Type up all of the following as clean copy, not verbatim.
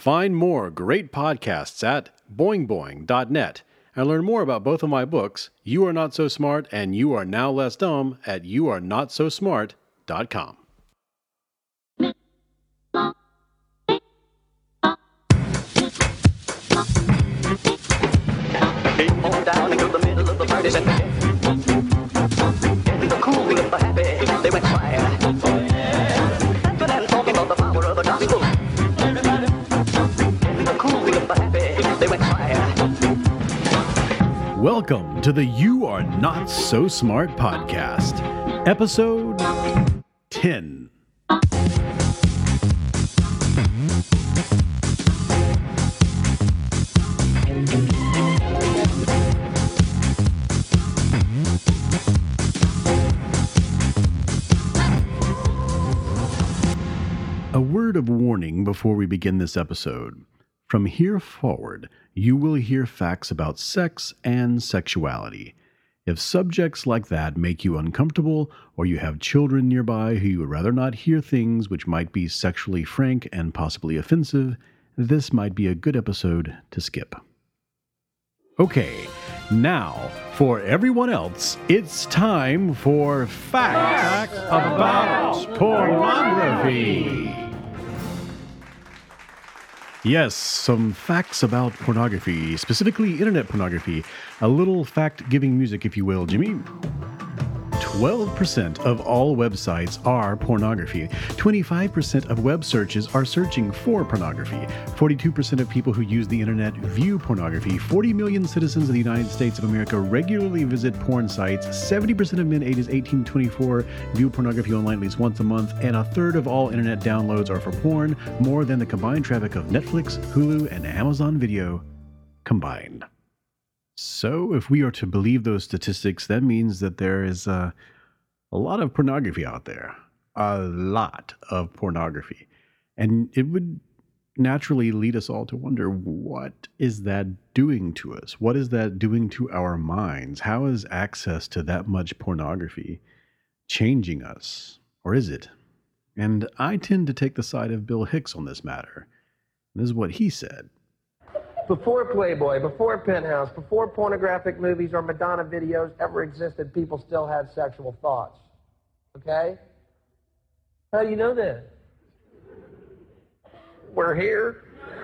Find more great podcasts at boingboing.net and learn more about both of my books, You Are Not So Smart and You Are Now Less Dumb, at youarenotsosmart.com. Came on down into the middle of the party center. In the cool of the happy, they went quiet. Dancing and talking about the power of the gospel. In the cool of the happy, they went quiet. Welcome to the You Are Not So Smart podcast, episode 10. A word of warning before we begin this episode. From here forward, you will hear facts about sex and sexuality. If subjects like that make you uncomfortable, or you have children nearby who you would rather not hear things which might be sexually frank and possibly offensive, this might be a good episode to skip. Okay, now, for everyone else, it's time for Facts About Pornography. Yes, some facts about pornography, specifically internet pornography. A little fact-giving music, if you will, Jimmy. 12% of all websites are pornography. 25% of web searches are searching for pornography. 42% of people who use the internet view pornography. 40 million citizens of the United States of America regularly visit porn sites. 70% of men ages 18 to 24 view pornography online at least once a month. And a third of all internet downloads are for porn, more than the combined traffic of Netflix, Hulu, and Amazon Video combined. So, if we are to believe those statistics, that means that there is a lot of pornography out there. A lot of pornography. And it would naturally lead us all to wonder, what is that doing to us? What is that doing to our minds? How is access to that much pornography changing us? Or is it? And I tend to take the side of Bill Hicks on this matter. This is what he said. Before Playboy, before Penthouse, before pornographic movies or Madonna videos ever existed, people still had sexual thoughts. Okay? How do you know that? We're here.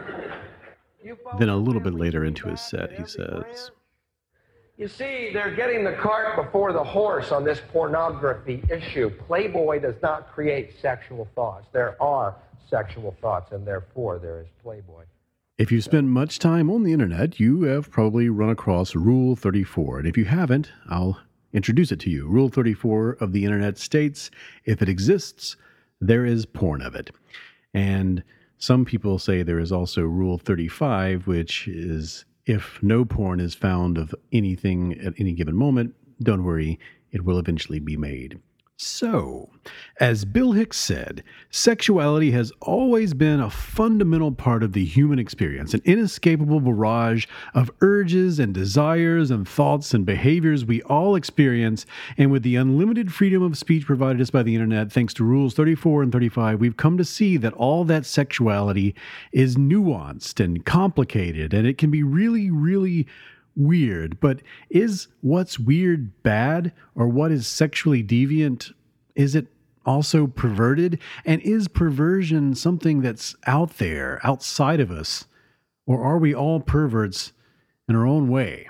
Then a little bit later into his set, he says, You see, they're getting the cart before the horse on this pornography issue. Playboy does not create sexual thoughts. There are sexual thoughts, and therefore there is Playboy. If you've spent much time on the internet, you have probably run across Rule 34. And if you haven't, I'll introduce it to you. Rule 34 of the internet states, if it exists, there is porn of it. And some people say there is also Rule 35, which is if no porn is found of anything at any given moment, don't worry, it will eventually be made. So, as Bill Hicks said, sexuality has always been a fundamental part of the human experience, an inescapable barrage of urges and desires and thoughts and behaviors we all experience, and with the unlimited freedom of speech provided us by the internet, thanks to Rules 34 and 35, we've come to see that all that sexuality is nuanced and complicated, and it can be really, really weird. But is what's weird bad? Or what is sexually deviant? Is it also perverted? And is perversion something that's out there, outside of us? Or are we all perverts in our own way?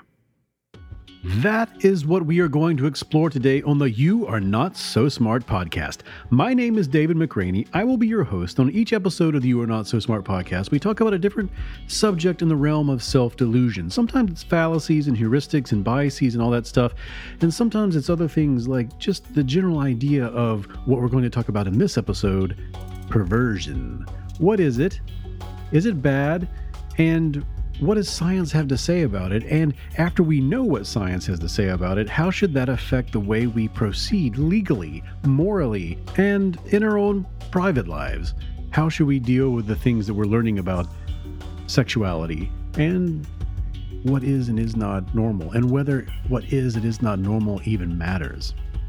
That is what we are going to explore today on the You Are Not So Smart podcast. My name is David McRaney. I will be your host. On each episode of the You Are Not So Smart podcast, we talk about a different subject in the realm of self-delusion. Sometimes it's fallacies and heuristics and biases and all that stuff. And sometimes it's other things like just the general idea of what we're going to talk about in this episode, perversion. What is it? Is it bad? And what does science have to say about it? And after we know what science has to say about it, how should that affect the way we proceed legally, morally, and in our own private lives? How should we deal with the things that we're learning about sexuality and what is and is not normal, and whether what is and is not normal even matters?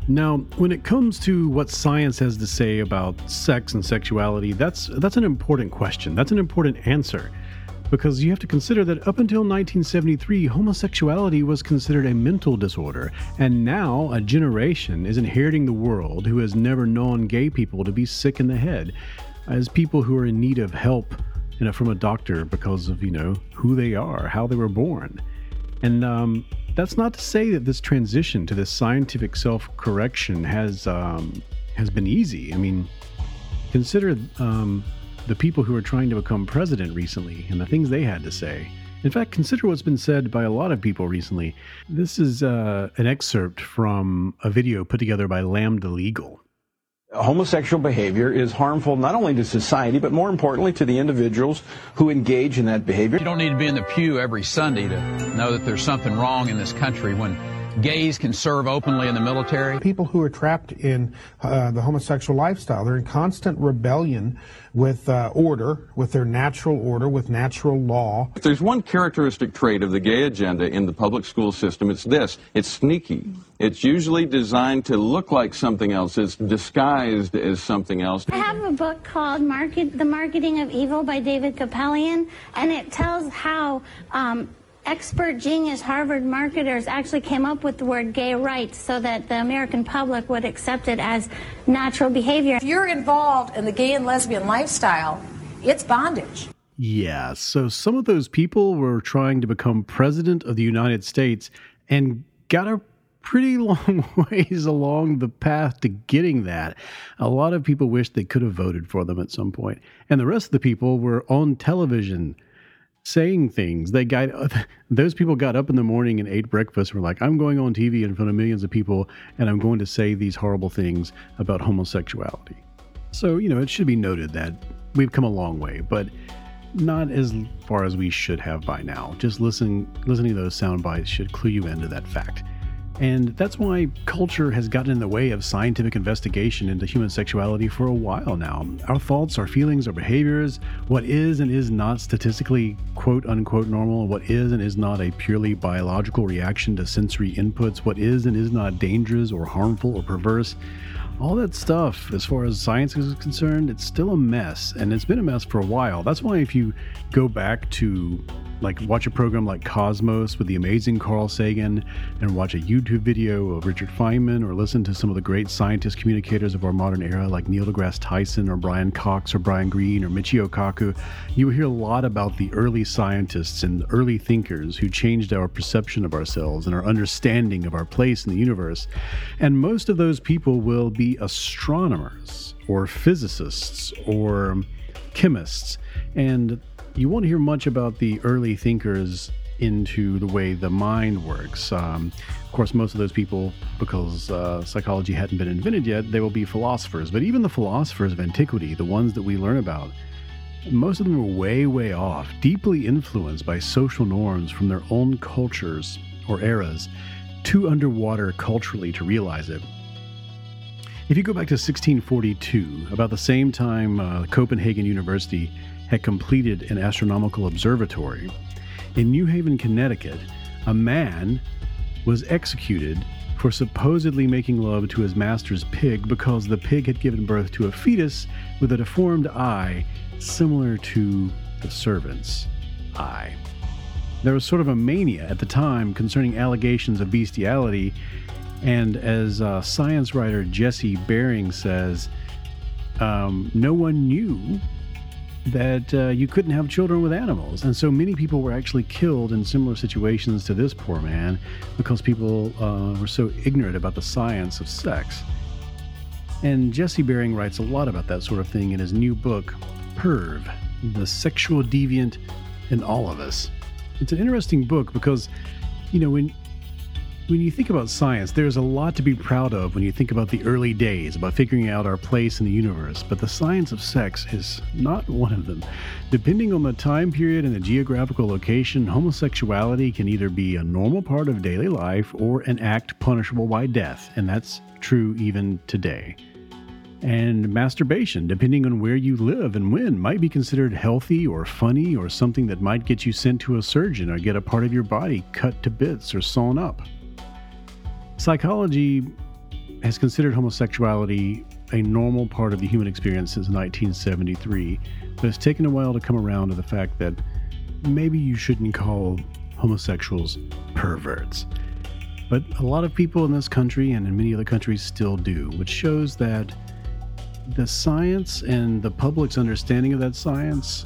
Now, when it comes to what science has to say about sex and sexuality, that's an important question. That's an important answer. Because you have to consider that up until 1973, homosexuality was considered a mental disorder, and now a generation is inheriting the world who has never known gay people to be sick in the head, as people who are in need of help from a doctor because of, who they are, how they were born. And that's not to say that this transition to this scientific self-correction has been easy. I mean, consider the people who are trying to become president recently and the things they had to say. In fact, consider what's been said by a lot of people recently. This is an excerpt from a video put together by Lambda Legal. Homosexual behavior is harmful not only to society, but more importantly to the individuals who engage in that behavior. You don't need to be in the pew every Sunday to know that there's something wrong in this country when gays can serve openly in the military. People who are trapped in the homosexual lifestyle, they're in constant rebellion with order, with their natural order, with natural law. If there's one characteristic trait of the gay agenda in the public school system, it's this. It's sneaky. It's usually designed to look like something else. It's disguised as something else. I have a book called The Marketing of Evil by David Kapelian, and it tells how expert genius Harvard marketers actually came up with the word gay rights so that the American public would accept it as natural behavior. If you're involved in the gay and lesbian lifestyle, it's bondage. Yeah, so some of those people were trying to become president of the United States and got a pretty long ways along the path to getting that. A lot of people wish they could have voted for them at some point. And the rest of the people were on television saying things. Those people got up in the morning and ate breakfast and were like, I'm going on TV in front of millions of people and I'm going to say these horrible things about homosexuality. So, it should be noted that we've come a long way, but not as far as we should have by now. Just listening to those sound bites should clue you into that fact. And that's why culture has gotten in the way of scientific investigation into human sexuality for a while now. Our thoughts, our feelings, our behaviors, what is and is not statistically quote-unquote normal, what is and is not a purely biological reaction to sensory inputs, what is and is not dangerous or harmful or perverse. All that stuff, as far as science is concerned, it's still a mess, and it's been a mess for a while. That's why if you go back to watch a program like Cosmos with the amazing Carl Sagan, and watch a YouTube video of Richard Feynman, or listen to some of the great scientist communicators of our modern era like Neil deGrasse Tyson or Brian Cox or Brian Greene or Michio Kaku, you will hear a lot about the early scientists and early thinkers who changed our perception of ourselves and our understanding of our place in the universe. And most of those people will be astronomers or physicists or chemists, and you won't hear much about the early thinkers into the way the mind works. Of course, most of those people, because psychology hadn't been invented yet, they will be philosophers. But even the philosophers of antiquity, the ones that we learn about, most of them were way, way off, deeply influenced by social norms from their own cultures or eras, too underwater culturally to realize it. If you go back to 1642, about the same time Copenhagen University had completed an astronomical observatory, in New Haven, Connecticut, a man was executed for supposedly making love to his master's pig because the pig had given birth to a fetus with a deformed eye similar to the servant's eye. There was sort of a mania at the time concerning allegations of bestiality, and as science writer Jesse Bering says, no one knew that you couldn't have children with animals. And so many people were actually killed in similar situations to this poor man because people were so ignorant about the science of sex. And Jesse Bering writes a lot about that sort of thing in his new book, Perv, The Sexual Deviant in All of Us. It's an interesting book because, when you think about science, there's a lot to be proud of when you think about the early days, about figuring out our place in the universe, but the science of sex is not one of them. Depending on the time period and the geographical location, homosexuality can either be a normal part of daily life or an act punishable by death, and that's true even today. And masturbation, depending on where you live and when, might be considered healthy or funny or something that might get you sent to a surgeon or get a part of your body cut to bits or sewn up. Psychology has considered homosexuality a normal part of the human experience since 1973, but it's taken a while to come around to the fact that maybe you shouldn't call homosexuals perverts. But a lot of people in this country and in many other countries still do, which shows that the science and the public's understanding of that science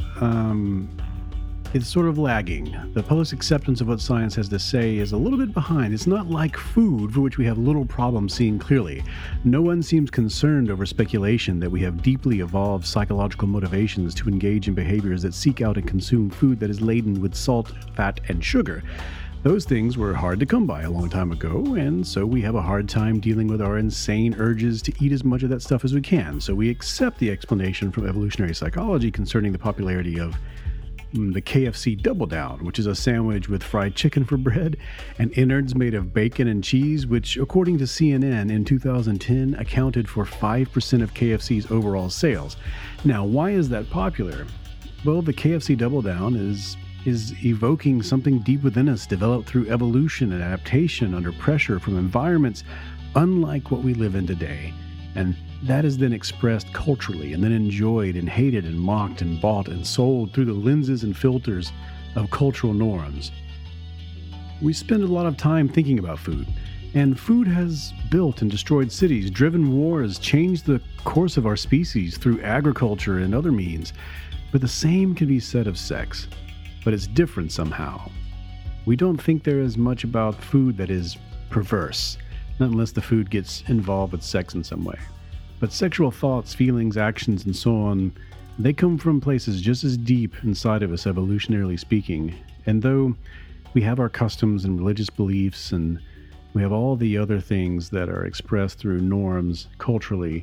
is sort of lagging. The public's acceptance of what science has to say is a little bit behind. It's not like food, for which we have little problem seeing clearly. No one seems concerned over speculation that we have deeply evolved psychological motivations to engage in behaviors that seek out and consume food that is laden with salt, fat, and sugar. Those things were hard to come by a long time ago, and so we have a hard time dealing with our insane urges to eat as much of that stuff as we can. So we accept the explanation from evolutionary psychology concerning the popularity of the KFC Double Down, which is a sandwich with fried chicken for bread and innards made of bacon and cheese, which, according to CNN in 2010, accounted for 5% of KFC's overall sales. Now, why is that popular? Well, the KFC Double Down is evoking something deep within us, developed through evolution and adaptation under pressure from environments unlike what we live in today. And that is then expressed culturally and then enjoyed and hated and mocked and bought and sold through the lenses and filters of cultural norms. We spend a lot of time thinking about food, and food has built and destroyed cities, driven wars, changed the course of our species through agriculture and other means. But the same can be said of sex, but it's different somehow. We don't think there is much about food that is perverse, not unless the food gets involved with sex in some way. But sexual thoughts, feelings, actions, and so on, they come from places just as deep inside of us, evolutionarily speaking. And though we have our customs and religious beliefs, and we have all the other things that are expressed through norms culturally,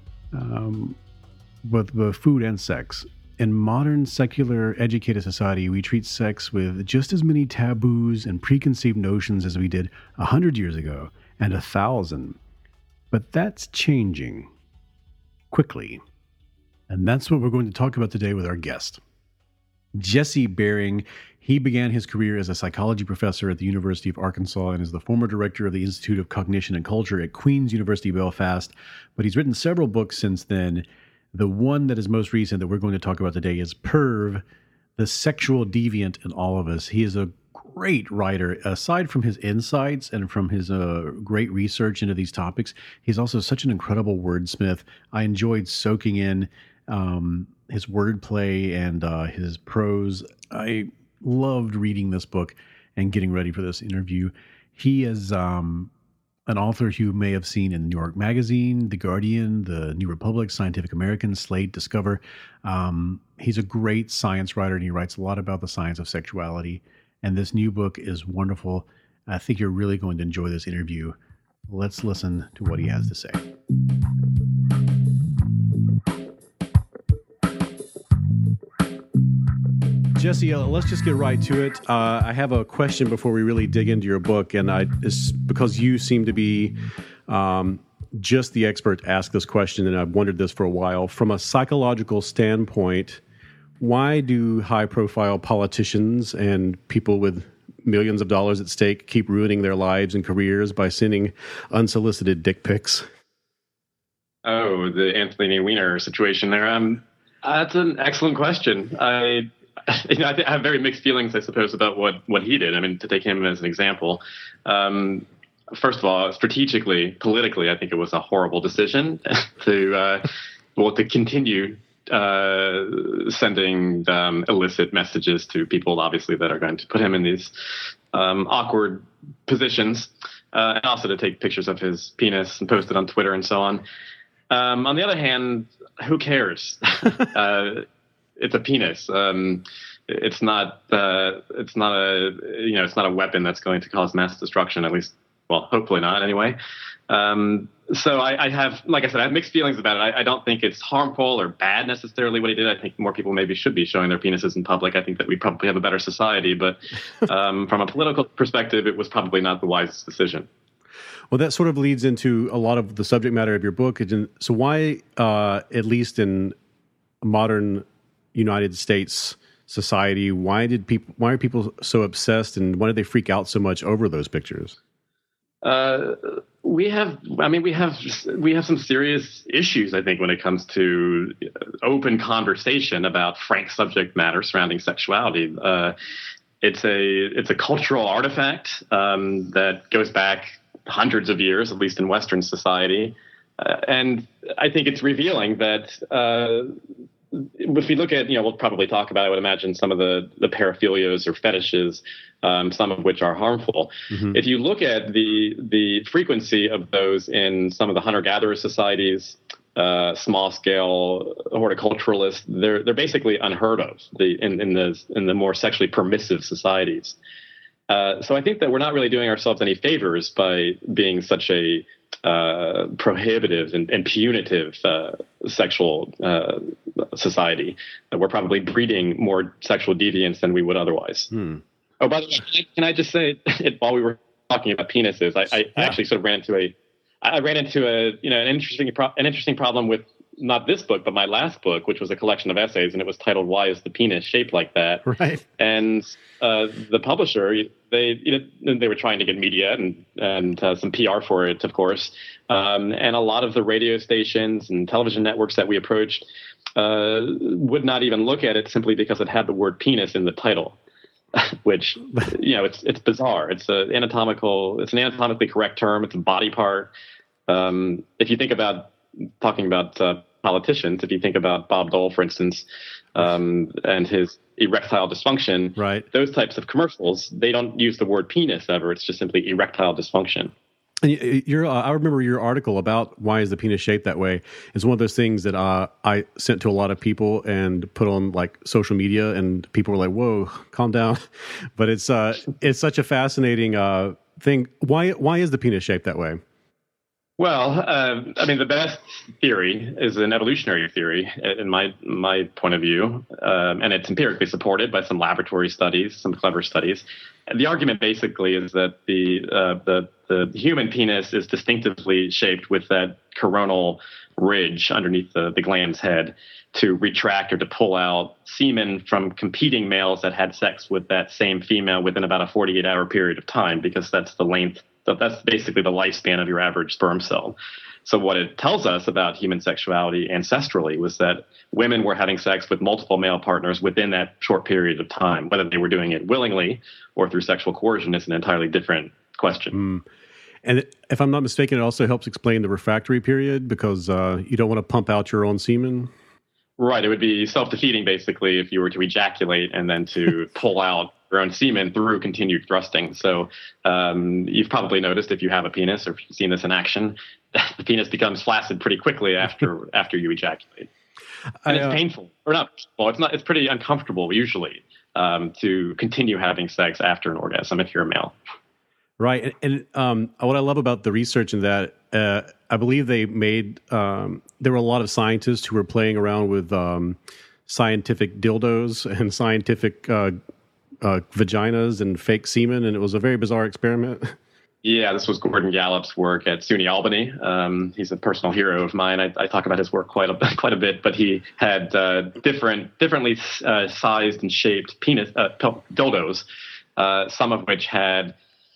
both food and sex, in modern, secular, educated society, we treat sex with just as many taboos and preconceived notions as we did 100 years ago, and 1,000. But that's changing quickly. And that's what we're going to talk about today with our guest. Jesse Bering. He began his career as a psychology professor at the University of Arkansas and is the former director of the Institute of Cognition and Culture at Queen's University Belfast. But he's written several books since then. The one that is most recent that we're going to talk about today is Perv, the Sexual Deviant in All of Us. He is a great writer. Aside from his insights and from his great research into these topics, he's also such an incredible wordsmith. I enjoyed soaking in his wordplay and his prose. I loved reading this book and getting ready for this interview. He is an author you may have seen in New York Magazine, The Guardian, The New Republic, Scientific American, Slate, Discover. He's a great science writer, and he writes a lot about the science of sexuality. And this new book is wonderful. I think you're really going to enjoy this interview. Let's listen to what he has to say. Jesse, let's just get right to it. I have a question before we really dig into your book, and it's because you seem to be just the expert to ask this question, and I've wondered this for a while. From a psychological standpoint, why do high-profile politicians and people with millions of dollars at stake keep ruining their lives and careers by sending unsolicited dick pics? Oh, the Anthony Weiner situation there. That's an excellent question. I have very mixed feelings, I suppose, about what he did. I mean, to take him as an example, first of all, strategically, politically, I think it was a horrible decision to continue sending illicit messages to people, obviously, that are going to put him in these awkward positions, and also to take pictures of his penis and post it on Twitter and so on. On the other hand, who cares? It's a penis. It's not a weapon that's going to cause mass destruction, at least, well, hopefully not anyway. So I have, like I said, I have mixed feelings about it. I don't think it's harmful or bad necessarily what he did. I think more people maybe should be showing their penises in public. I think that we probably have a better society, but from a political perspective, it was probably not the wisest decision. Well, that sort of leads into a lot of the subject matter of your book. So why, at least in modern United States society, why are people so obsessed, and why did they freak out so much over those pictures? we have some serious issues, I think, when it comes to open conversation about frank subject matter surrounding sexuality. It's a cultural artifact that goes back hundreds of years, at least in Western society. And I think it's revealing that if we look at, we'll probably talk about, I would imagine, some of the paraphilias or fetishes, some of which are harmful. Mm-hmm. If you look at the frequency of those in some of the hunter-gatherer societies, small-scale horticulturalists, they're basically unheard of in the more sexually permissive societies. So I think that we're not really doing ourselves any favors by being such a prohibitive and punitive sexual society. We're probably breeding more sexual deviance than we would otherwise. Oh, by the way, can I just say, while we were talking about penises, I actually sort of ran into an interesting problem with not this book, but my last book, which was a collection of essays, and it was titled "Why Is the Penis Shaped Like That?" Right. And the publisher, they were trying to get media and some PR for it, of course. And a lot of the radio stations and television networks that we approached would not even look at it simply because it had the word penis in the title. Which, it's bizarre. It's an anatomically correct term. It's a body part. If you think about talking about politicians, if you think about Bob Dole, for instance, and his erectile dysfunction, right? Those types of commercials, they don't use the word penis ever. It's just simply erectile dysfunction. And I remember your article about why is the penis shaped that way. It's one of those things that I sent to a lot of people and put on like social media, and people were like, "Whoa, calm down." But it's such a fascinating thing. Why is the penis shaped that way? Well, the best theory is an evolutionary theory, in my point of view, and it's empirically supported by some laboratory studies, some clever studies. And the argument basically is that the human penis is distinctively shaped with that coronal ridge underneath the gland's head to retract or to pull out semen from competing males that had sex with that same female within about a 48-hour period of time, because that's the length. That's basically the lifespan of your average sperm cell. So what it tells us about human sexuality ancestrally was that women were having sex with multiple male partners within that short period of time. Whether they were doing it willingly or through sexual coercion is an entirely different question. And if I'm not mistaken, it also helps explain the refractory period, because you don't want to pump out your own semen. Right. It would be self-defeating, basically, if you were to ejaculate and then to pull out your own semen through continued thrusting. So you've probably noticed, if you have a penis or if you've seen this in action, the penis becomes flaccid pretty quickly after you ejaculate. And it's painful. Or not. Well, it's not. It's pretty uncomfortable usually to continue having sex after an orgasm if you're a male. Right. And what I love about the research in that, I believe they made, there were a lot of scientists who were playing around with scientific dildos and scientific vaginas and fake semen, and it was a very bizarre experiment. Yeah, this was Gordon Gallup's work at SUNY Albany. He's a personal hero of mine. I talk about his work quite a bit, but he had differently sized and shaped penis dildos, some of which had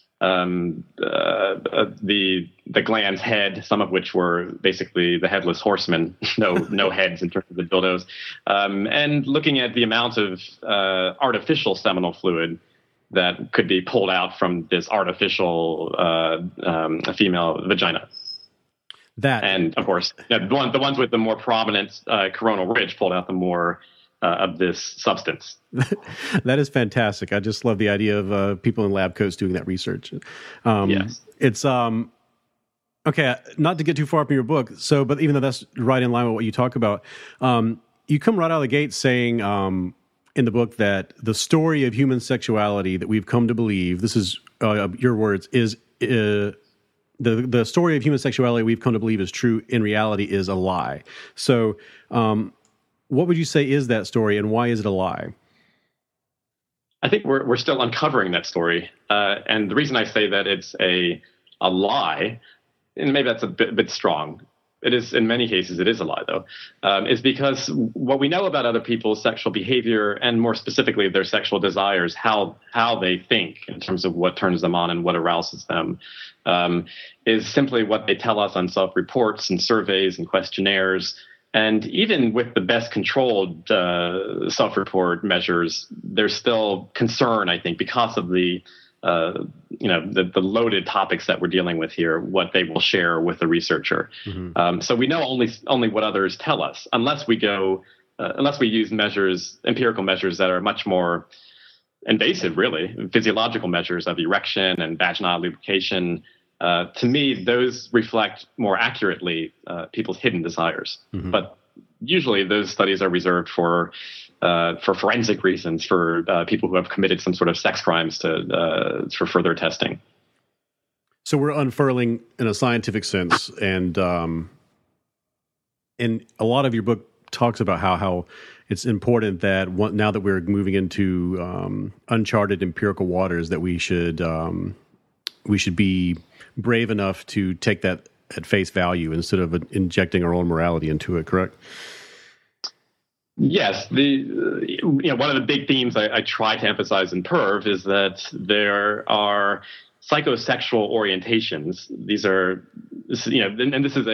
the gland's head, some of which were basically the headless horseman, no heads in terms of the dildos, and looking at the amount of artificial seminal fluid that could be pulled out from this artificial female vagina. And of course, the ones with the more prominent coronal ridge pulled out the more of this substance. That is fantastic. I just love the idea of people in lab coats doing that research. Yes. It's okay. Not to get too far from your book. But even though that's right in line with what you talk about, you come right out of the gate saying in the book that the story of human sexuality that we've come to believe, this is your words, is the story of human sexuality we've come to believe is true in reality is a lie. So, what would you say is that story, and why is it a lie? I think we're still uncovering that story, and the reason I say that it's a lie, and maybe that's a bit strong. It is, in many cases, it is a lie, though, is because what we know about other people's sexual behavior, and more specifically their sexual desires, how they think in terms of what turns them on and what arouses them, is simply what they tell us on self-reports and surveys and questionnaires. And even with the best controlled self-report measures, there's still concern, I think, because of the loaded topics that we're dealing with here, what they will share with the researcher. So we know only what others tell us, unless we use empirical measures that are much more invasive, really, physiological measures of erection and vaginal lubrication. To me, those reflect more accurately people's hidden desires. But usually those studies are reserved for forensic reasons, for people who have committed some sort of sex crimes for further testing. So we're unfurling in a scientific sense, and a lot of your book talks about how it's important that now that we're moving into uncharted empirical waters, that we should be brave enough to take that at face value instead of injecting our own morality into it. Correct? Yes. One of the big themes I try to emphasize in PERV is that there are psychosexual orientations. These are, and this is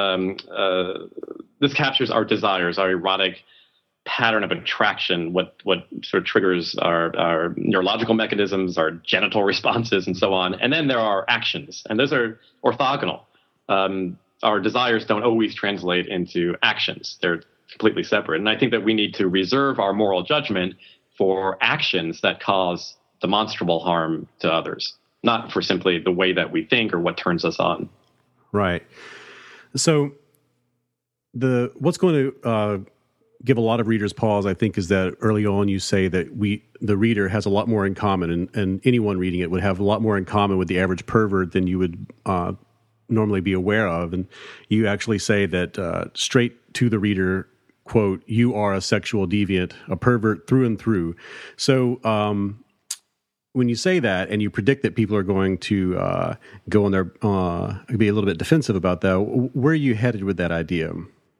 this captures our desires, our erotic pattern of attraction, what sort of triggers our neurological mechanisms, our genital responses, and so on. And then there are actions, and those are orthogonal. Our desires don't always translate into actions. They're completely separate. And I think that we need to reserve our moral judgment for actions that cause demonstrable harm to others, not for simply the way that we think or what turns us on. Right. So what's going to give a lot of readers pause, I think, is that early on you say that the reader has a lot more in common, and anyone reading it would have a lot more in common with the average pervert than you would normally be aware of. And you actually say that straight to the reader, quote, "You are a sexual deviant, a pervert through and through." So when you say that and you predict that people are going to go on their be a little bit defensive about that, where are you headed with that idea?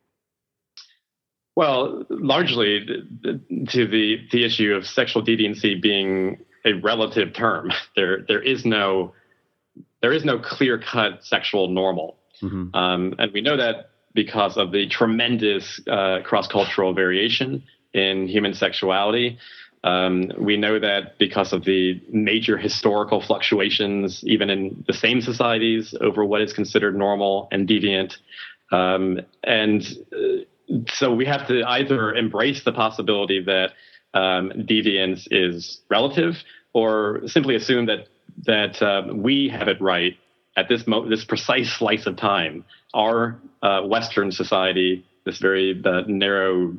Well, largely to the issue of sexual deviancy being a relative term. There is no clear-cut sexual normal. And we know that because of the tremendous cross-cultural variation in human sexuality. We know that because of the major historical fluctuations, even in the same societies, over what is considered normal and deviant. So we have to either embrace the possibility that deviance is relative, or simply assume that we have it right at this precise slice of time. Our Western society, this very narrow,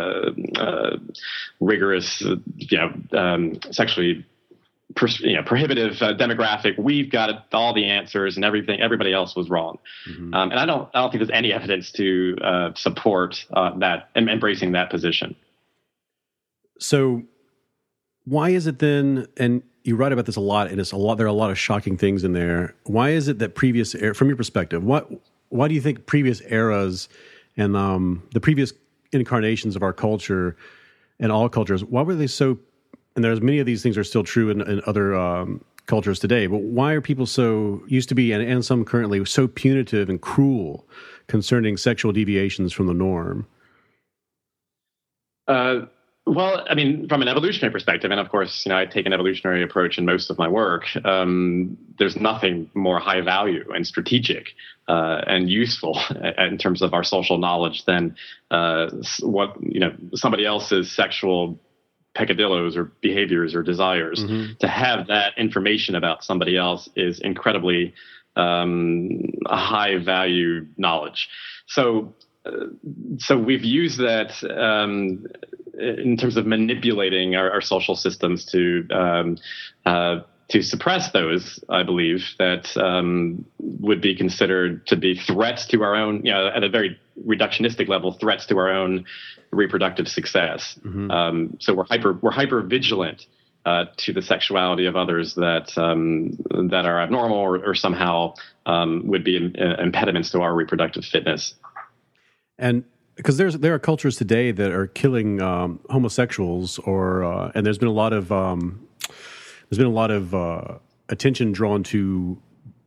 rigorous, sexually prohibitive demographic, we've got all the answers, and everybody else was wrong. And I don't think there's any evidence to support that and embracing that position. So why is it then, and you write about this a lot, and there are a lot of shocking things in there. Why is it that from your perspective, why do you think previous eras and the previous incarnations of our culture and all cultures, why were they so, and there's many of these things are still true in other cultures today, but why are people used to be, and some currently, so punitive and cruel concerning sexual deviations from the norm? Well, I mean, from an evolutionary perspective, and of course, I take an evolutionary approach in most of my work, there's nothing more high value and strategic and useful in terms of our social knowledge than what somebody else's sexual peccadillos or behaviors or desires. To have that information about somebody else is incredibly high value knowledge. So we've used that in terms of manipulating our social systems to suppress those, I believe, that would be considered to be threats to our own, at a very reductionistic level, threats to our own reproductive success. So we're hyper vigilant to the sexuality of others that are abnormal or somehow would be impediments to our reproductive fitness. And because there are cultures today that are killing homosexuals, and there's been a lot of attention drawn to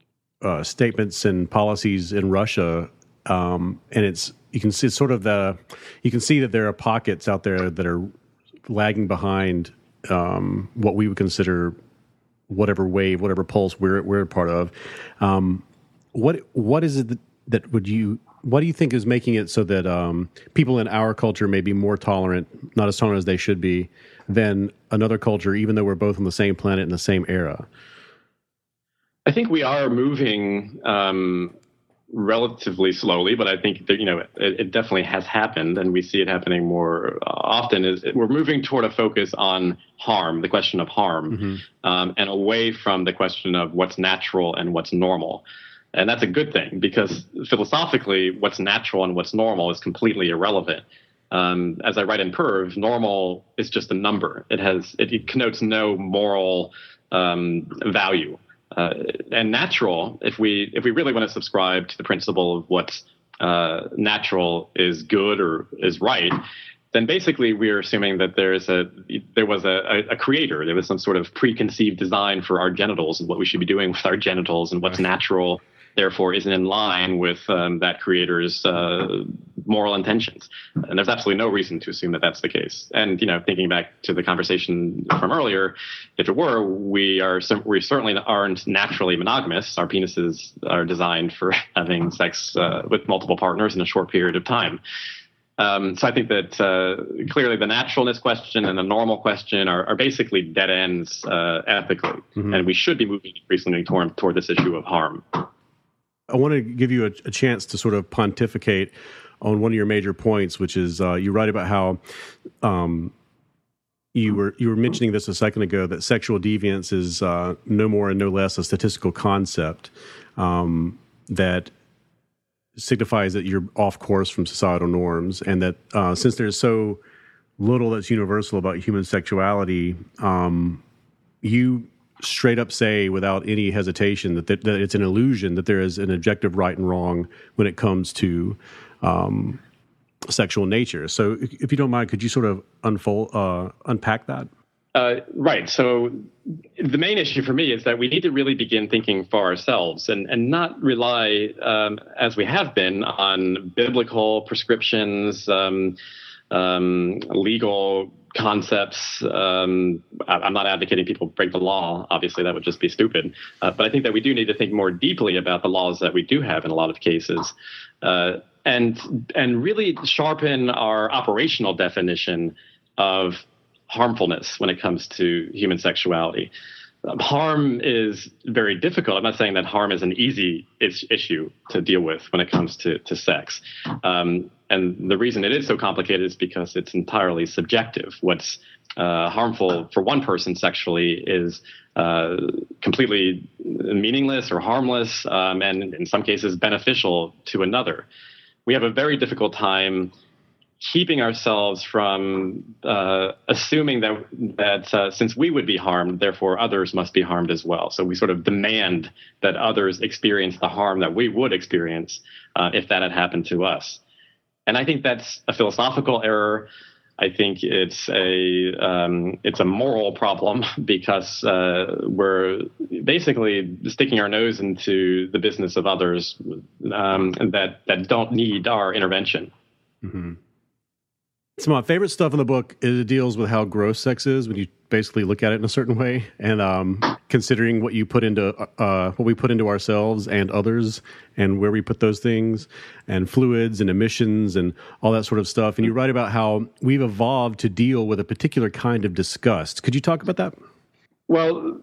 statements and policies in Russia, and you can see that there are pockets out there that are lagging behind what we would consider whatever wave, whatever pulse we're a part of. What is it what do you think is making it so that people in our culture may be more tolerant, not as tolerant as they should be, than another culture, even though we're both on the same planet in the same era? I think we are moving relatively slowly, but I think that, it definitely has happened, and we see it happening more often. Is we're moving toward a focus on harm, the question of harm, and away from the question of what's natural and what's normal. And that's a good thing, because philosophically, what's natural and what's normal is completely irrelevant. As I write in Perv, normal is just a number. It connotes no moral value. And natural, if we really want to subscribe to the principle of what's natural is good or is right, then basically we're assuming that there was a creator. There was some sort of preconceived design for our genitals and what we should be doing with our genitals, and what's natural therefore isn't in line with that creator's moral intentions. And there's absolutely no reason to assume that that's the case. And, thinking back to the conversation from earlier, if it were, we certainly aren't naturally monogamous. Our penises are designed for having sex with multiple partners in a short period of time. So I think that clearly the naturalness question and the normal question are basically dead ends ethically. And we should be moving increasingly toward this issue of harm. I want to give you a chance to sort of pontificate on one of your major points, which is you write about how you were mentioning this a second ago, that sexual deviance is no more and no less a statistical concept that signifies that you're off course from societal norms, and that since there's so little that's universal about human sexuality, you straight up say without any hesitation that it's an illusion that there is an objective right and wrong when it comes to sexual nature. So if you don't mind, could you sort of unpack that? Right. So the main issue for me is that we need to really begin thinking for ourselves and not rely, as we have been, on biblical prescriptions, legal concepts. I'm not advocating people break the law. Obviously, that would just be stupid. But I think that we do need to think more deeply about the laws that we do have in a lot of cases, and really sharpen our operational definition of harmfulness when it comes to human sexuality. Harm is very difficult. I'm not saying that harm is an easy issue to deal with when it comes to sex. And the reason it is so complicated is because it's entirely subjective. What's harmful for one person sexually is completely meaningless or harmless, and in some cases beneficial to another. We have a very difficult time keeping ourselves from assuming that since we would be harmed, therefore others must be harmed as well. So we sort of demand that others experience the harm that we would experience if that had happened to us. And I think that's a philosophical error. I think it's a moral problem, because we're basically sticking our nose into the business of others that don't need our intervention. Mm-hmm. So my favorite stuff in the book is it deals with how gross sex is when you basically look at it in a certain way, and considering what you put into what we put into ourselves and others, and where we put those things, and fluids and emissions and all that sort of stuff. And you write about how we've evolved to deal with a particular kind of disgust. Could you talk about that? Well,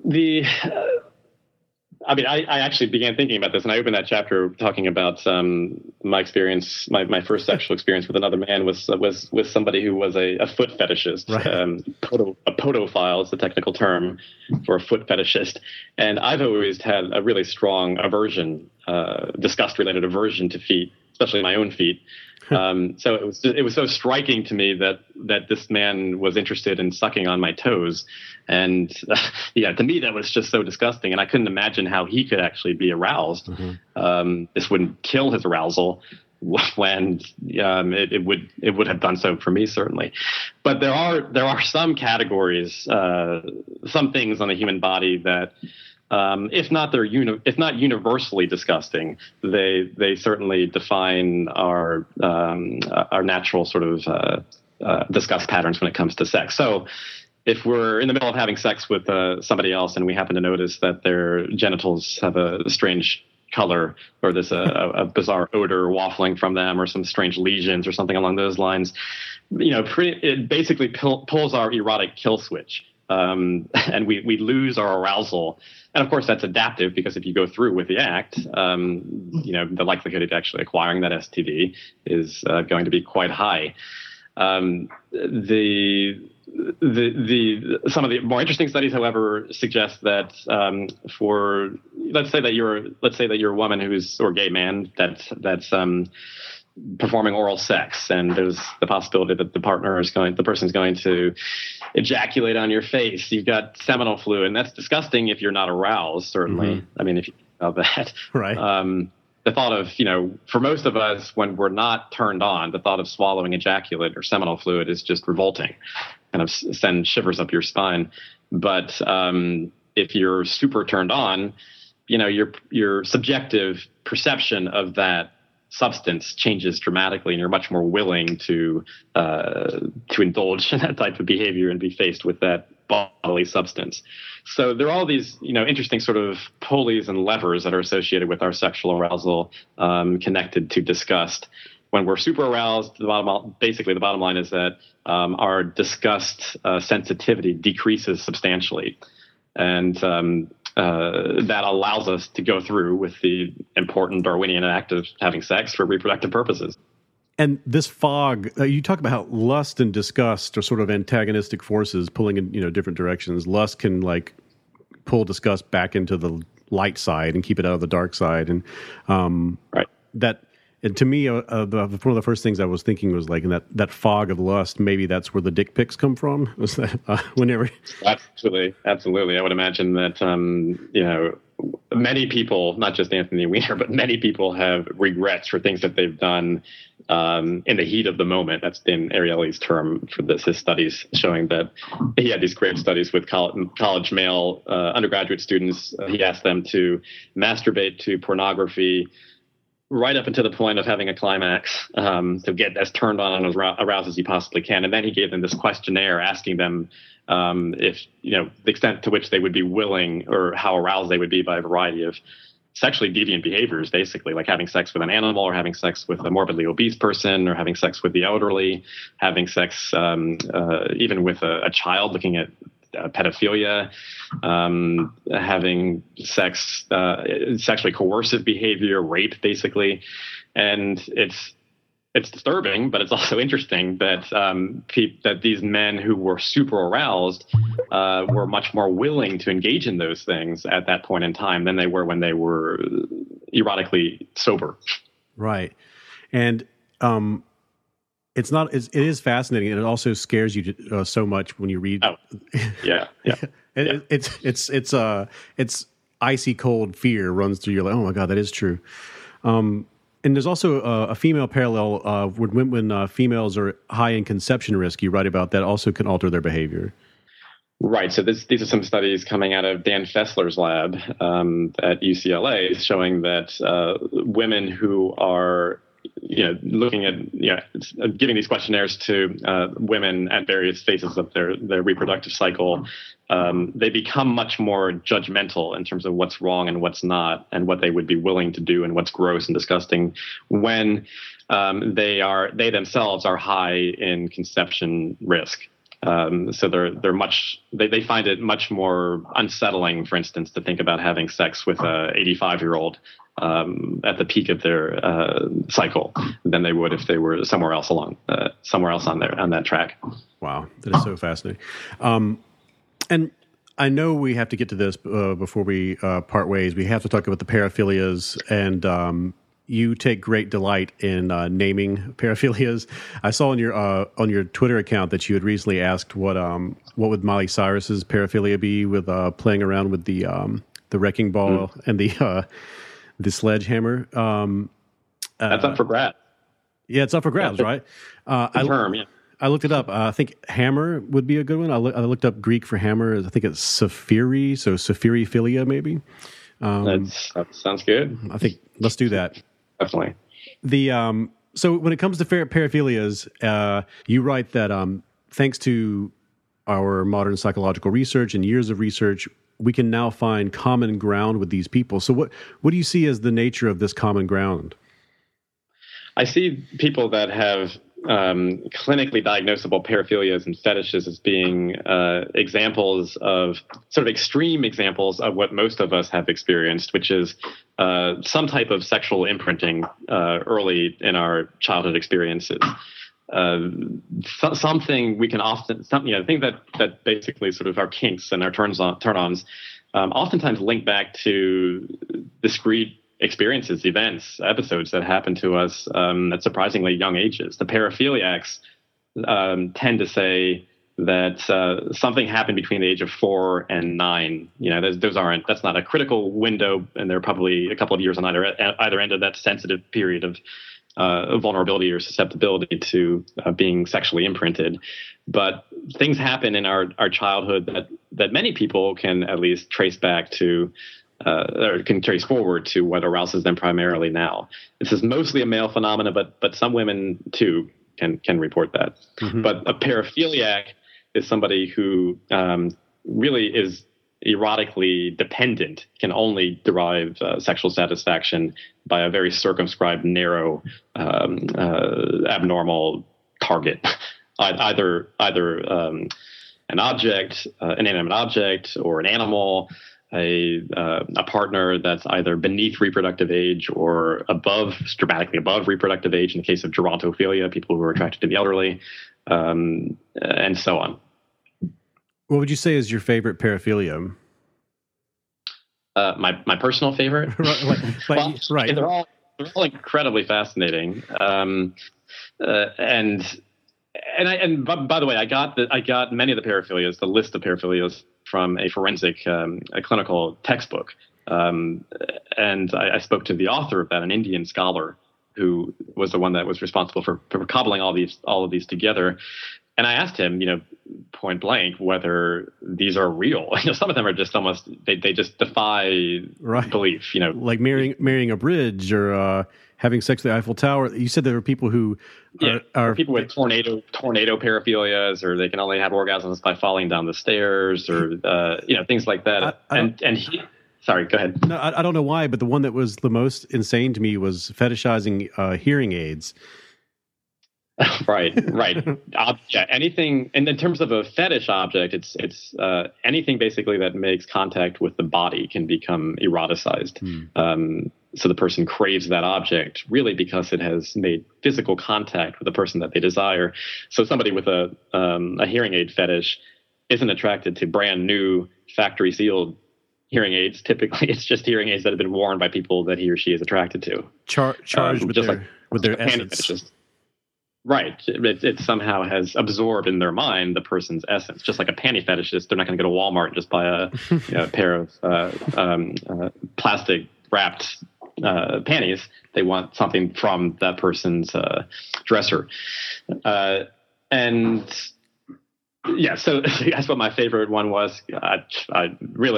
I actually began thinking about this, and I opened that chapter talking about my experience, my first sexual experience with another man was with somebody who was a foot fetishist. Right. A podophile is the technical term for a foot fetishist. And I've always had a really strong aversion, disgust-related aversion to feet, especially my own feet. So it was so striking to me that this man was interested in sucking on my toes, and to me that was just so disgusting, and I couldn't imagine how he could actually be aroused. Mm-hmm. This wouldn't kill his arousal when it would have done so for me, certainly. But there are some categories, some things on the human body that If not universally disgusting, they certainly define our natural sort of disgust patterns when it comes to sex. So if we're in the middle of having sex with somebody else and we happen to notice that their genitals have a strange color, or there's a bizarre odor waffling from them, or some strange lesions or something along those lines, it basically pulls our erotic kill switch. And we lose our arousal. And of course, that's adaptive, because if you go through with the act, the likelihood of actually acquiring that STD is going to be quite high. Some of the more interesting studies, however, suggest that let's say that you're a woman or gay man that's performing oral sex, and there's the possibility that the person's going to ejaculate on your face. You've got seminal fluid, and that's disgusting if you're not aroused, certainly. Mm-hmm. I mean, if you think about that. Right. The thought of, for most of us, when we're not turned on, the thought of swallowing ejaculate or seminal fluid is just revolting, kind of send shivers up your spine. But if you're super turned on, your subjective perception of that substance changes dramatically, and you're much more willing to indulge in that type of behavior and be faced with that bodily substance. So there are all these, interesting sort of pulleys and levers that are associated with our sexual arousal, connected to disgust. When we're super aroused, the bottom line is that our disgust sensitivity decreases substantially, and that allows us to go through with the important Darwinian act of having sex for reproductive purposes. And this fog, you talk about how lust and disgust are sort of antagonistic forces pulling in, different directions. Lust can pull disgust back into the light side and keep it out of the dark side. And right. And to me, one of the first things I was thinking was in that fog of lust, maybe that's where the dick pics come from. Was that whenever? Absolutely. I would imagine that, many people, not just Anthony Weiner, but many people have regrets for things that they've done in the heat of the moment. That's been Ariely's term for this, his studies showing that he had these great studies with college male undergraduate students. He asked them to masturbate to pornography right up until the point of having a climax, to get as turned on and aroused as he possibly can. And then he gave them this questionnaire asking them if, the extent to which they would be willing, or how aroused they would be by a variety of sexually deviant behaviors, basically, like having sex with an animal, or having sex with a morbidly obese person, or having sex with the elderly, having sex even with a child, looking at pedophilia, having sex, sexually coercive behavior, rape, basically. And it's disturbing, but it's also interesting that that these men who were super aroused were much more willing to engage in those things at that point in time than they were when they were erotically sober. Right. And it is fascinating, and it also scares you so much when you read. Oh, yeah. It's icy cold fear runs through your. Oh my God, that is true. And there's also a female parallel when females are high in conception risk. You write about that also can alter their behavior. Right. So these are some studies coming out of Dan Fessler's lab at UCLA showing that women who are looking at giving these questionnaires to women at various phases of their reproductive cycle, they become much more judgmental in terms of what's wrong and what's not, and what they would be willing to do and what's gross and disgusting when they themselves are high in conception risk. So they find it much more unsettling, for instance, to think about having sex with a 85-year-old at the peak of their cycle than they would if they were somewhere else on that track. Wow, that is so fascinating. And I know we have to get to this before we part ways. We have to talk about the paraphilias, and you take great delight in naming paraphilias. I saw on your Twitter account that you had recently asked what would Miley Cyrus's paraphilia be with playing around with the wrecking ball and the sledgehammer. That's up for grabs. Yeah, it's up for grabs, right? Term, yeah. I looked it up. I think hammer would be a good one. I looked up Greek for hammer. I think it's Saphiri, so Saphirophilia maybe. That sounds good. I think let's do that. Definitely. So when it comes to paraphilias, you write that thanks to our modern psychological research and years of research, we can now find common ground with these people. So what do you see as the nature of this common ground? I see people that have clinically diagnosable paraphilias and fetishes as being examples of sort of extreme examples of what most of us have experienced, which is some type of sexual imprinting early in our childhood experiences. Something we can often, I think that basically sort of our kinks and our turn-ons oftentimes link back to discrete experiences, events, episodes that happen to us at surprisingly young ages. The paraphiliacs tend to say that something happened between the age of 4 and 9. That's not a critical window, and they're probably a couple of years on either end of that sensitive period of vulnerability or susceptibility to being sexually imprinted. But things happen in our childhood that many people can at least trace back to or can trace forward to what arouses them primarily now. This is mostly a male phenomenon, but some women too can report that. Mm-hmm. But a paraphiliac is somebody who really is erotically dependent, can only derive sexual satisfaction by a very circumscribed, narrow, abnormal target, either an object, an inanimate object, or an animal, a partner that's either beneath reproductive age or dramatically above reproductive age in the case of gerontophilia, people who are attracted to the elderly, and so on. What would you say is your favorite paraphilia? My personal favorite? Right. They're all incredibly fascinating. And by the way, I got many of the paraphilias, the list of paraphilias, from a forensic, a clinical textbook. And I spoke to the author of that, an Indian scholar who was the one that was responsible for cobbling all of these together. And I asked him, point blank, whether these are real. Some of them are just almost, they just defy belief, Like marrying a bridge or having sex with the Eiffel Tower. You said there are people who are people with tornado paraphilias, or they can only have orgasms by falling down the stairs, or things like that. Sorry, go ahead. No, I don't know why, but the one that was the most insane to me was fetishizing hearing aids. Right. Anything, and in terms of a fetish object, it's anything basically that makes contact with the body can become eroticized. So the person craves that object really because it has made physical contact with the person that they desire. So somebody with a hearing aid fetish isn't attracted to brand new factory sealed hearing aids. Typically, it's just hearing aids that have been worn by people that he or she is attracted to. Charged with their essence. Right. It somehow has absorbed in their mind the person's essence. Just like a panty fetishist, they're not going to go to Walmart and just buy a pair of plastic wrapped panties. They want something from that person's dresser. So that's what my favorite one was. I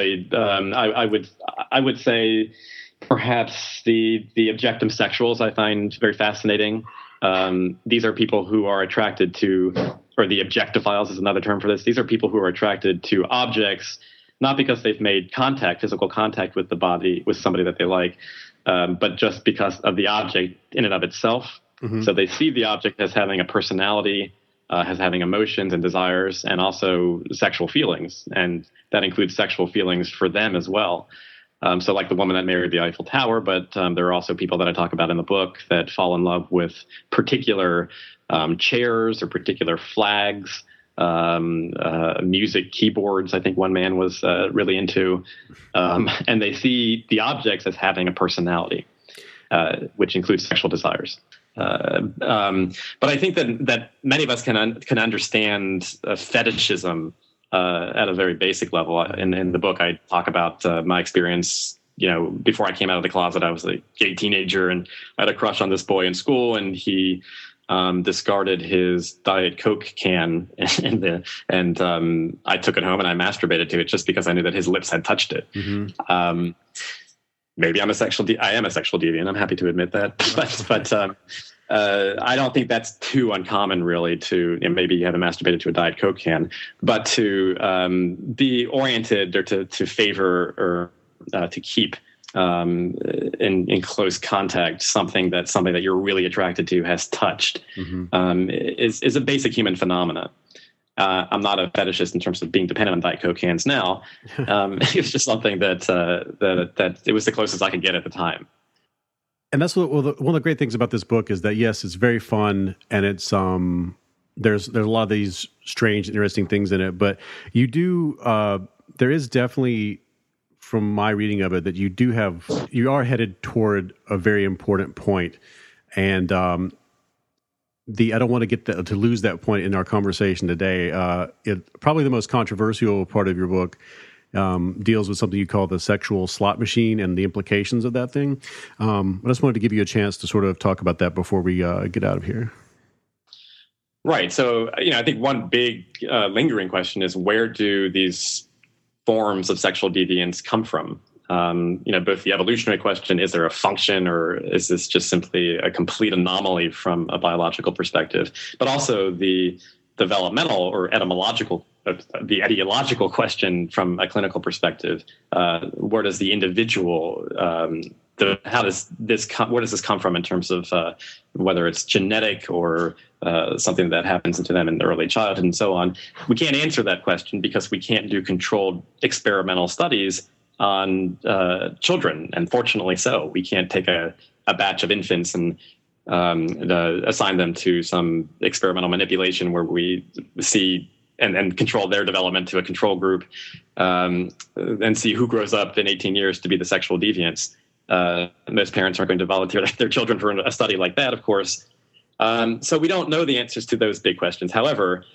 would say perhaps the objectum sexuals I find very fascinating. These are people who are attracted to, or the objectophiles is another term for this. These are people who are attracted to objects, not because they've made physical contact with the body, with somebody that they like, but just because of the object in and of itself. Mm-hmm. So they see the object as having a personality, as having emotions and desires, and also sexual feelings. And that includes sexual feelings for them as well. So like the woman that married the Eiffel Tower, but there are also people that I talk about in the book that fall in love with particular chairs or particular flags, music keyboards. I think one man was really into, and they see the objects as having a personality, which includes sexual desires. But I think that many of us can understand fetishism at a very basic level. In the book, I talk about my experience. Before I came out of the closet, I was a gay teenager, and I had a crush on this boy in school, and he discarded his Diet Coke can and I took it home and I masturbated to it just because I knew that his lips had touched it. Mm-hmm. Maybe I am a sexual deviant. I'm happy to admit that, but I don't think that's too uncommon, really. Maybe you haven't masturbated to a Diet Coke can, but to be oriented or to favor or to keep in close contact something that you're really attracted to has touched is a basic human phenomena. I'm not a fetishist in terms of being dependent on Diet Coke cans now. It was just something that it was the closest I could get at the time. And that's one of the great things about this book is that, yes, it's very fun, and it's there's a lot of these strange, interesting things in it. But you do there is definitely, from my reading of it, that you are headed toward a very important point, and I don't want to get to lose that point in our conversation today. Probably the most controversial part of your book deals with something you call the sexual slot machine and the implications of that thing. I just wanted to give you a chance to sort of talk about that before we get out of here. Right. So, I think one big lingering question is, where do these forms of sexual deviance come from? Both the evolutionary question, is there a function, or is this just simply a complete anomaly from a biological perspective? But also the developmental or etymological, the etiological question from a clinical perspective. Where does the individual, where does this come from in terms of whether it's genetic or something that happens to them in early childhood and so on? We can't answer that question because we can't do controlled experimental studies on children, and fortunately so. We can't take a batch of infants and assign them to some experimental manipulation where we see and control their development to a control group and see who grows up in 18 years to be the sexual deviants. Most parents aren't going to volunteer their children for a study like that, of course. So we don't know the answers to those big questions. However,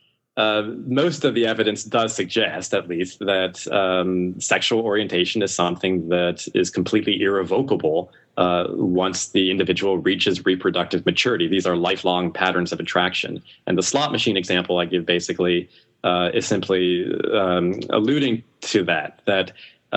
most of the evidence does suggest, at least, that sexual orientation is something that is completely irrevocable once the individual reaches reproductive maturity. These are lifelong patterns of attraction. And the slot machine example I give basically is simply alluding to that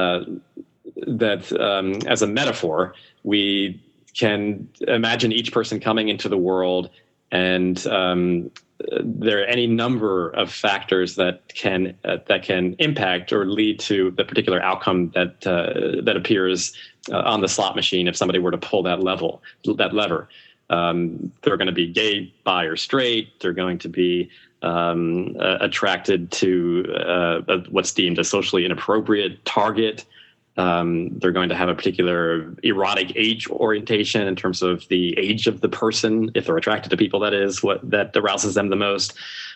as a metaphor, we can imagine each person coming into the world, and there are any number of factors that can impact or lead to the particular outcome that appears on the slot machine if somebody were to pull that lever. They're going to be gay, bi, or straight. They're going to be attracted to what's deemed a socially inappropriate target. They're going to have a particular erotic age orientation in terms of the age of the person, if they're attracted to people, that is, that arouses them the most,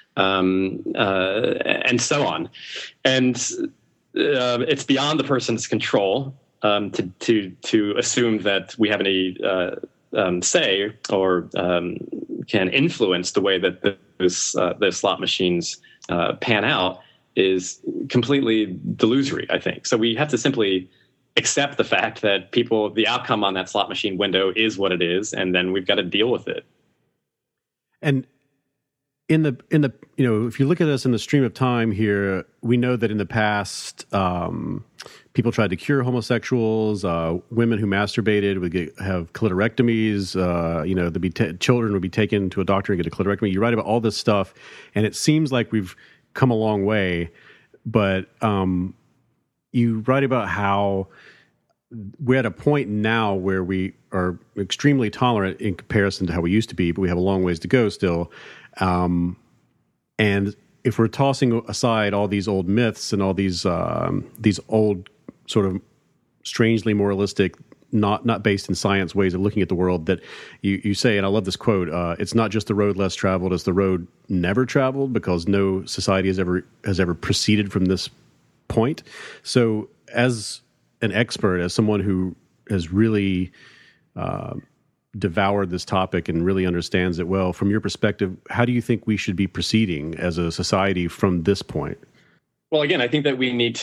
and so on. And it's beyond the person's control to assume that we have any say or can influence the way that the slot machines pan out is completely delusory, I think. So we have to simply accept the fact that the outcome on that slot machine window is what it is, and then we've got to deal with it. And in the if you look at us in the stream of time here, we know that in the past, people tried to cure homosexuals. Women who masturbated would have clitorectomies. Children would be taken to a doctor and get a clitorectomy. You write about all this stuff, and it seems like we've come a long way, but you write about how we're at a point now where we are extremely tolerant in comparison to how we used to be, but we have a long ways to go still. And if we're tossing aside all these old myths and all these old sort of strangely moralistic, not based in science ways of looking at the world, that you say, and I love this quote, it's not just the road less traveled, it's the road never traveled, because no society has ever proceeded from this point. So as an expert, as someone who has really devoured this topic and really understands it well, from your perspective, how do you think we should be proceeding as a society from this point? Well, again, I think that we need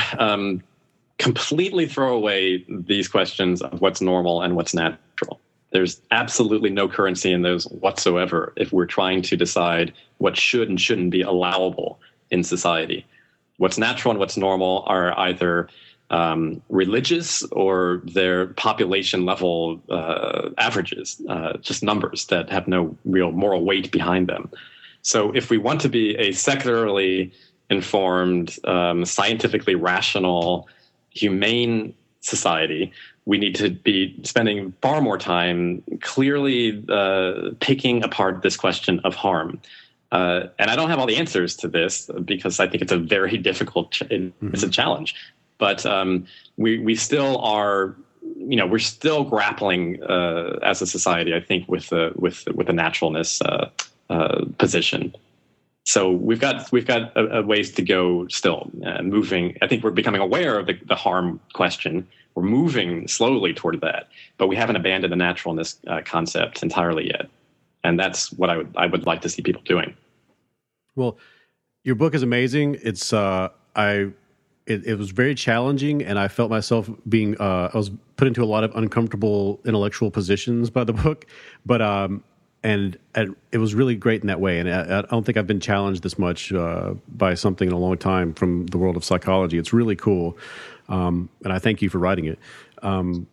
to completely throw away these questions of what's normal and what's natural. There's absolutely no currency in those whatsoever if we're trying to decide what should and shouldn't be allowable in society. What's natural and what's normal are either religious or their population level averages, just numbers that have no real moral weight behind them. So if we want to be a secularly informed, scientifically rational, humane society, we need to be spending far more time clearly picking apart this question of harm. And I don't have all the answers to this because I think it's a very difficult, it's a challenge. But we still are, we're still grappling as a society, I think, with the naturalness position. So we've got a ways to go still. Moving, I think we're becoming aware of the harm question. We're moving slowly toward that, but we haven't abandoned the naturalness concept entirely yet. And that's what I would like to see people doing. Well, your book is amazing. It's it was very challenging, and I felt myself being I was put into a lot of uncomfortable intellectual positions by the book, but and it was really great in that way. And I don't think I've been challenged this much by something in a long time from the world of psychology. It's really cool, and I thank you for writing it. Thank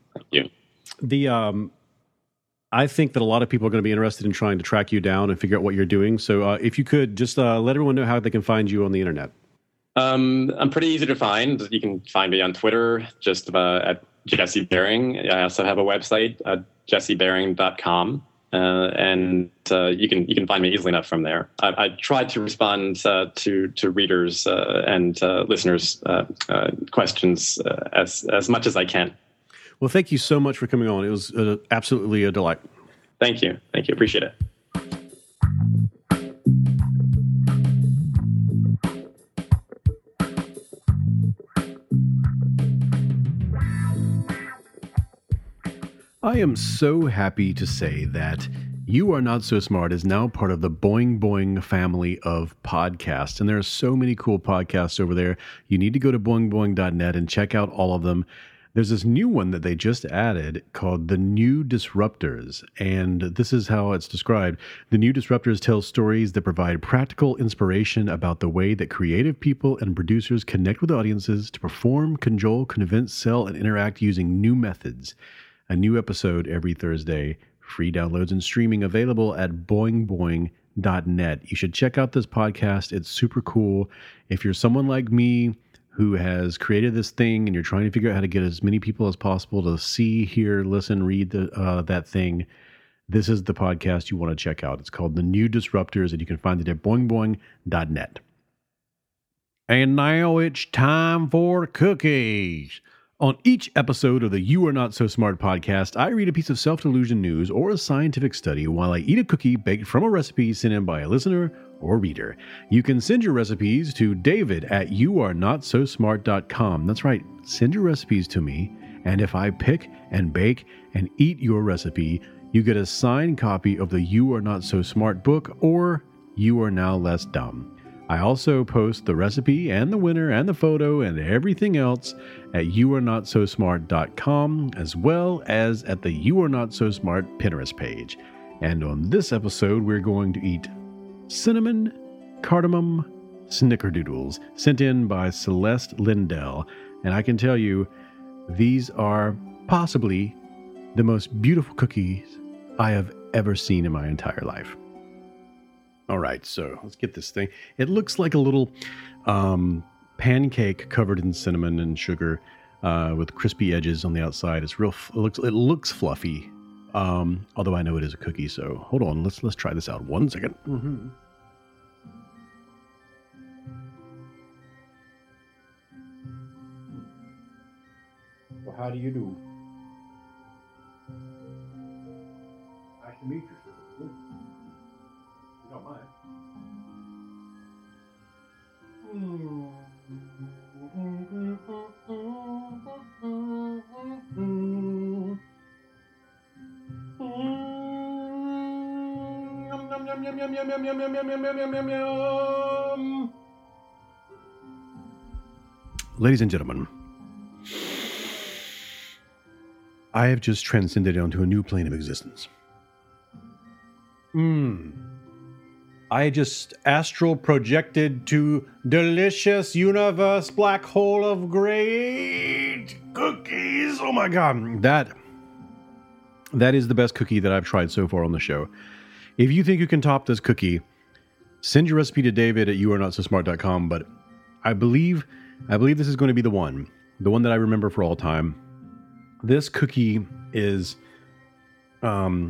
you. I think that a lot of people are going to be interested in trying to track you down and figure out what you're doing. So if you could just let everyone know how they can find you on the internet. I'm pretty easy to find. You can find me on Twitter, just at Jesse Bering. I also have a website, jessebering.com. And you can find me easily enough from there. I try to respond to readers and listeners' questions as much as I can. Well, thank you so much for coming on. It was absolutely a delight. Thank you. Appreciate it. I am so happy to say that You Are Not So Smart is now part of the Boing Boing family of podcasts. And there are so many cool podcasts over there. You need to go to boingboing.net and check out all of them. There's this new one that they just added called The New Disruptors. And this is how it's described. The New Disruptors tell stories that provide practical inspiration about the way that creative people and producers connect with audiences to perform, cajole, convince, sell, and interact using new methods. A new episode every Thursday. Free downloads and streaming available at boingboing.net. You should check out this podcast. It's super cool. If you're someone like me who has created this thing and you're trying to figure out how to get as many people as possible to see, hear, listen, read that thing, this is the podcast you want to check out. It's called The New Disruptors, and you can find it at boingboing.net. And now it's time for cookies. On each episode of the You Are Not So Smart podcast, I read a piece of self-delusion news or a scientific study while I eat a cookie baked from a recipe sent in by a listener or reader. You can send your recipes to david@youarenotsosmart.com. That's right, send your recipes to me, and if I pick and bake and eat your recipe, you get a signed copy of the You Are Not So Smart book or You Are Now Less Dumb. I also post the recipe and the winner and the photo and everything else at youarenotsosmart.com, as well as at the You Are Not So Smart Pinterest page. And on this episode, we're going to eat cinnamon cardamom snickerdoodles sent in by Celeste Lindell. And I can tell you, these are possibly the most beautiful cookies I have ever seen in my entire life. All right, so let's get this thing. It looks like a little pancake covered in cinnamon and sugar with crispy edges on the outside. It's real. It looks fluffy, although I know it is a cookie. So hold on, let's try this out. 1 second. Mm-hmm. Well, how do you do? Nice to meet you, sir. Don't mind. Ladies and gentlemen, I have just transcended onto a new plane of existence. I just astral projected to delicious universe black hole of great cookies. Oh my God. That is the best cookie that I've tried so far on the show. If you think you can top this cookie, send your recipe to David at youarenotsosmart.com. But I believe this is going to be the one that I remember for all time. This cookie is, well,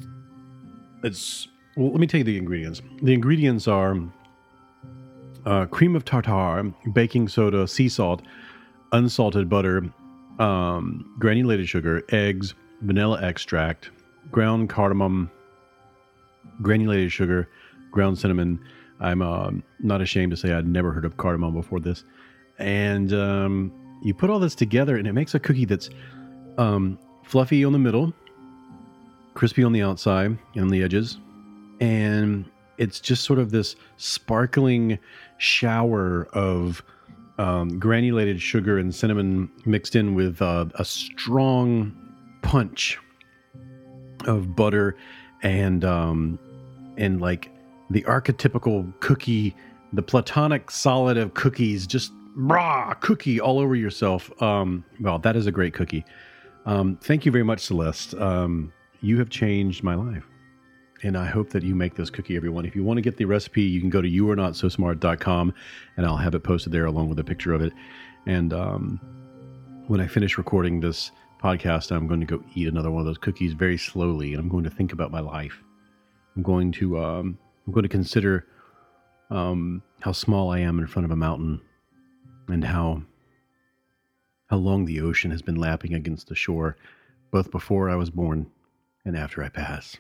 let me tell you the ingredients. The ingredients are cream of tartar, baking soda, sea salt, unsalted butter, granulated sugar, eggs, vanilla extract, ground cardamom, granulated sugar, ground cinnamon. I'm not ashamed to say I'd never heard of cardamom before this. And you put all this together and it makes a cookie that's fluffy on the middle, crispy on the outside and on the edges. And it's just sort of this sparkling shower of granulated sugar and cinnamon mixed in with a strong punch of butter and like the archetypical cookie, the platonic solid of cookies, just cookie all over yourself. Well, that is a great cookie. Thank you very much, Celeste. You have changed my life. And I hope that you make this cookie, everyone. If you want to get the recipe, you can go to youarenotsosmart.com and I'll have it posted there along with a picture of it. And when I finish recording this podcast, I'm going to go eat another one of those cookies very slowly. And I'm going to think about my life. I'm going to consider how small I am in front of a mountain and how long the ocean has been lapping against the shore, both before I was born and after I pass.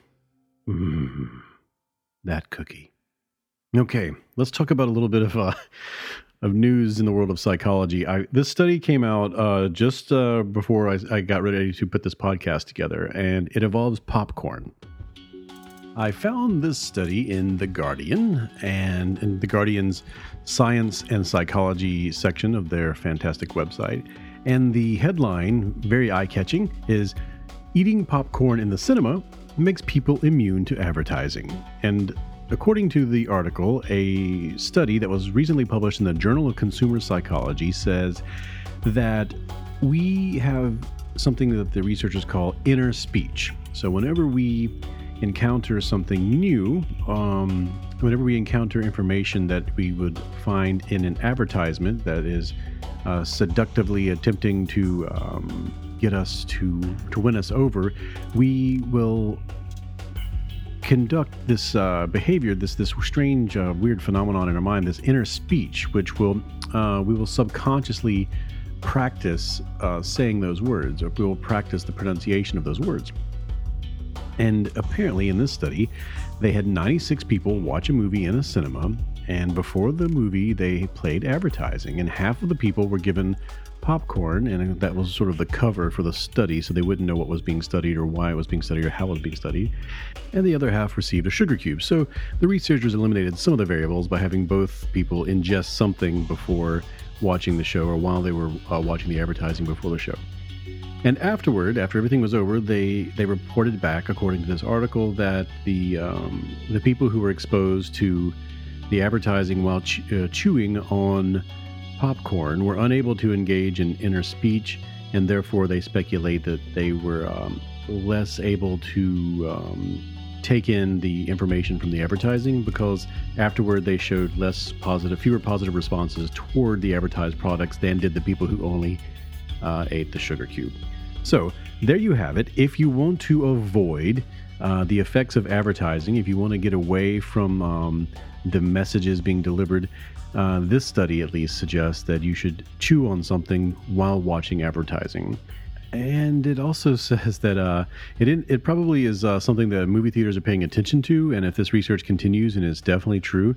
That cookie. Okay, let's talk about a little bit of news in the world of psychology. This study came out just before I got ready to put this podcast together, and it involves popcorn. I found this study in The Guardian, and in The Guardian's science and psychology section of their fantastic website. And the headline, very eye-catching, is "Eating popcorn in the cinema makes people immune to advertising." And according to the article, a study that was recently published in the Journal of Consumer Psychology says that we have something that the researchers call inner speech. So whenever we encounter something new, whenever we encounter information that we would find in an advertisement that is seductively attempting to get us to win us over, we will conduct this behavior, this strange, weird phenomenon in our mind, this inner speech, which we will subconsciously practice saying those words, or we will practice the pronunciation of those words. And apparently in this study, they had 96 people watch a movie in a cinema, and before the movie, they played advertising, and half of the people were given popcorn, and that was sort of the cover for the study, so they wouldn't know what was being studied or why it was being studied or how it was being studied. And the other half received a sugar cube. So the researchers eliminated some of the variables by having both people ingest something before watching the show or while they were watching the advertising before the show. And afterward, after everything was over, they reported back, according to this article, that the people who were exposed to the advertising while chewing on popcorn were unable to engage in inner speech, and therefore they speculate that they were less able to take in the information from the advertising, because afterward they showed fewer positive responses toward the advertised products than did the people who only ate the sugar cube. So there you have it. If you want to avoid the effects of advertising, if you want to get away from the messages being delivered, this study at least suggests that you should chew on something while watching advertising. And it also says that it probably is something that movie theaters are paying attention to, and if this research continues, and it's definitely true,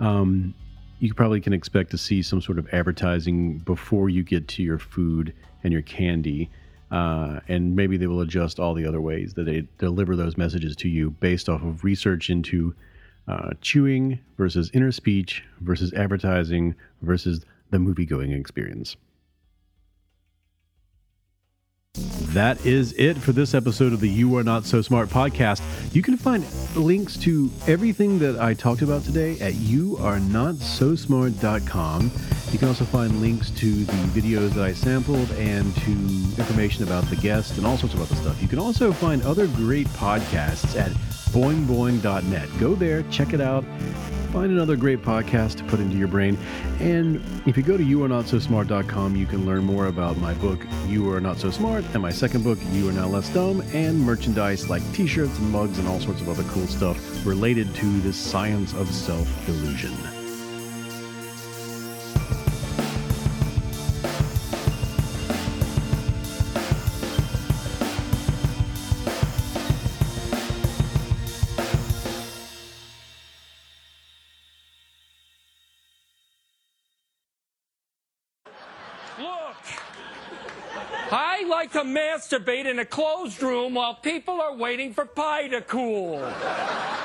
you probably can expect to see some sort of advertising before you get to your food and your candy. And maybe they will adjust all the other ways that they deliver those messages to you based off of research into chewing versus inner speech versus advertising versus the movie-going experience. That is it for this episode of the You Are Not So Smart podcast. You can find links to everything that I talked about today at youarenotsosmart.com. You can also find links to the videos that I sampled and to information about the guest and all sorts of other stuff. You can also find other great podcasts at boingboing.net. Go there, check it out. Find another great podcast to put into your brain. And if you go to youarenotsosmart.com, you can learn more about my book, You Are Not So Smart, and my second book, You Are Now Less Dumb, and merchandise like t-shirts and mugs and all sorts of other cool stuff related to the science of self-delusion. I like to masturbate in a closed room while people are waiting for pie to cool.